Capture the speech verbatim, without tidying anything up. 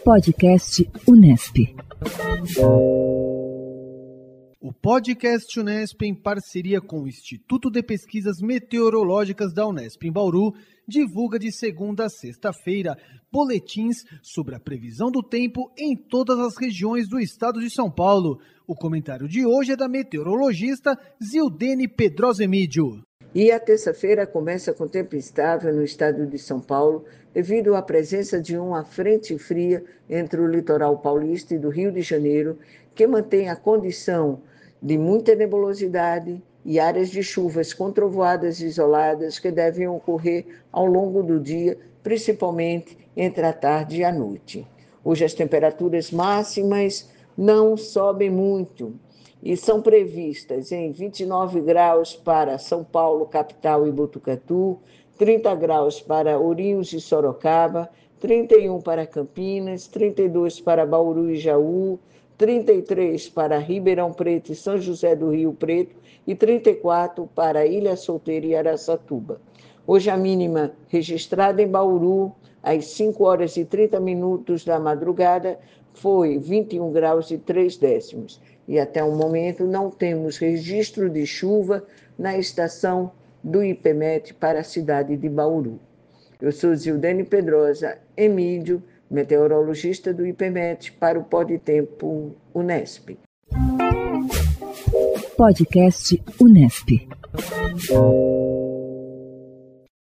Podcast Unesp. O Podcast Unesp, em parceria com o Instituto de Pesquisas Meteorológicas da Unesp em Bauru, divulga de segunda a sexta-feira boletins sobre a previsão do tempo em todas as regiões do estado de São Paulo. O comentário de hoje é da meteorologista Zildene Pedrosa Emídio. E a terça-feira começa com tempo instável no estado de São Paulo, devido à presença de uma frente fria entre o litoral paulista e do Rio de Janeiro, que mantém a condição de muita nebulosidade e áreas de chuvas com trovoadas isoladas que devem ocorrer ao longo do dia, principalmente entre a tarde e a noite. Hoje as temperaturas máximas não sobem muito e são previstas em vinte e nove graus para São Paulo, capital e Botucatu, trinta graus para Ourinhos e Sorocaba, trinta e um para Campinas, trinta e dois para Bauru e Jaú, trinta e três para Ribeirão Preto e São José do Rio Preto e trinta e quatro para Ilha Solteira e Araçatuba. Hoje a mínima registrada em Bauru, às cinco horas e trinta minutos da madrugada, foi vinte e um graus e três décimos. E até o momento não temos registro de chuva na estação do IPMET para a cidade de Bauru. Eu sou Zildene Pedrosa Emídio, meteorologista do IPMET, para o Podtempo Unesp. Podcast Unesp.